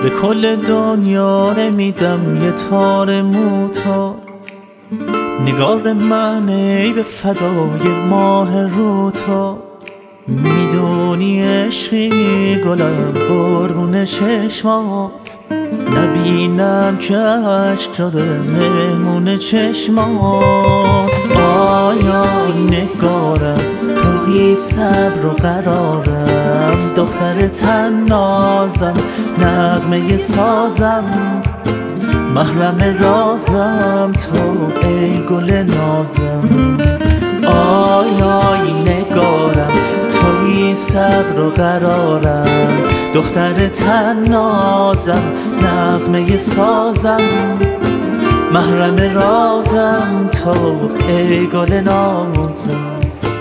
به کل دنیا نمیدم یه تار موتا. نگار من ای به فدای ماه روتا. میدونی عشقی گلم قربون چشمات. نبینم که عشق شده مهمون چشمات. آیا نگارم توی صبر و قرارم. دختر تنازم نغمه سازم. محرم رازم تو ای گل نازم. آیای نگارم توی صبر و قرارم. دختر تنازم نغمه سازم. محرم رازم تو ای گل نازم.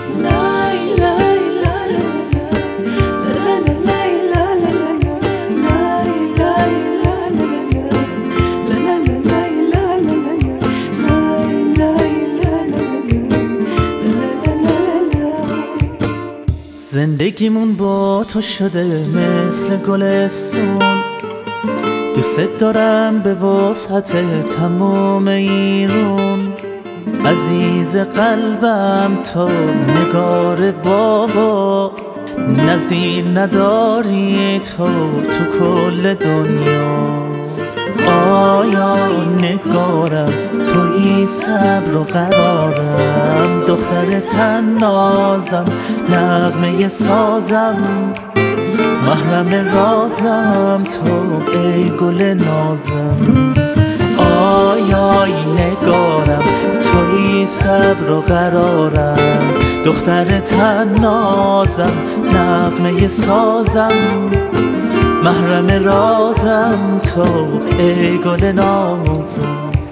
زندگیمون با تو شده مثل گلستون. دوست دارم به وسعت تمام ایرون. عزیز قلبم تو نگار بابا. نظیر نداری تو کل دنیا. آیا نگارم توی صبر و قرارم. دختر تنازم نغمه سازم. محرم رازم تو ای گل نازم. آیای نگارم توی صبر و قرارم. دختر تنازم نغمه سازم. محرم رازم تو ای گل نازم.